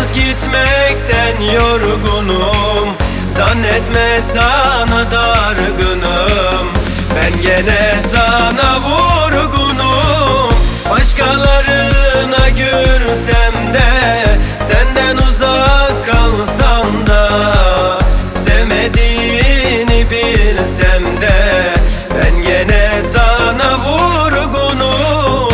Yalnız gitmekten yorgunum, zannetme sana dargınım. Ben gene sana vurgunum. Başkalarına gülsem de, senden uzak kalsam da, sevmediğini bilsem de, ben gene sana vurgunum.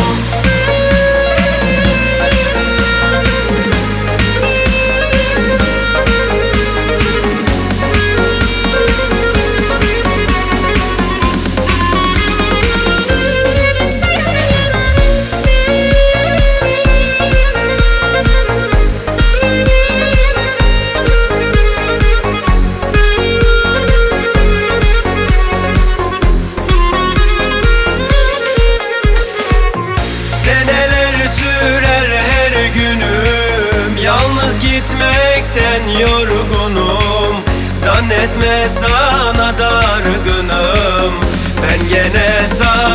Yalnız gitmekten yorgunum, zannetme sana dargınım. Ben gene sana